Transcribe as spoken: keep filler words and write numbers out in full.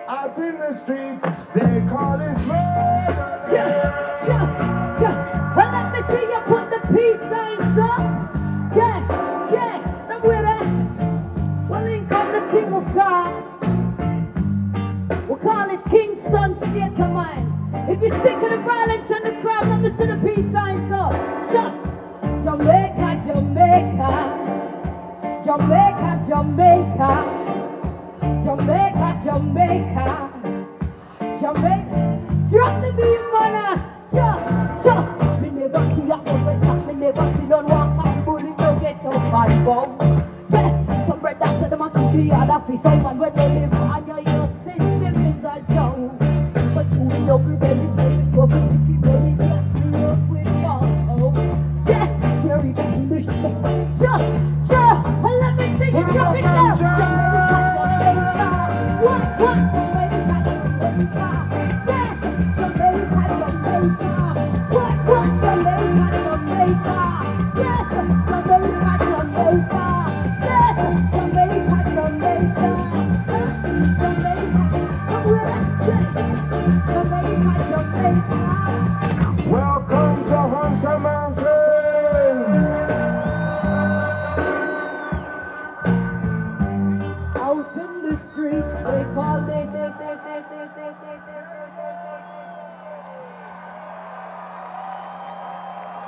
Out in the streets, they call it murder. Yeah, yeah, yeah. Well, let me see you put the peace signs up. Yeah, yeah. Now with that, well, in come the thing we call. We call it Kingston State of Mind. If you stick to the violence and the crime, let me see the peace signs up. Ja- Jamaica, Jamaica, Jamaica, Jamaica. Jamaica, Jamaica, Jamaica. Drop the beat, man. Ja, ja. Me never see a overtop. Me never see none walk and bully no get up and go. Yeah, some bread after them and to the other piece of man when they live on your, your system is a joke. But you ain't no rebellious, baby, so but you keep running that see up with more. Yeah, you're even English. Ja, ja. And let me see you drop it down. Jamaica. What, what? Jamaica, Jamaica. Yes, Jamaica, Jamaica. What, what? Jamaica, Jamaica. Yes, Jamaica, Jamaica. Yes, Jamaica, Jamaica. Jamaica, Jamaica, Jamaica. Welcome to Hunter Mountain. Out in the streets, they call this, this, this, this, this, this, this.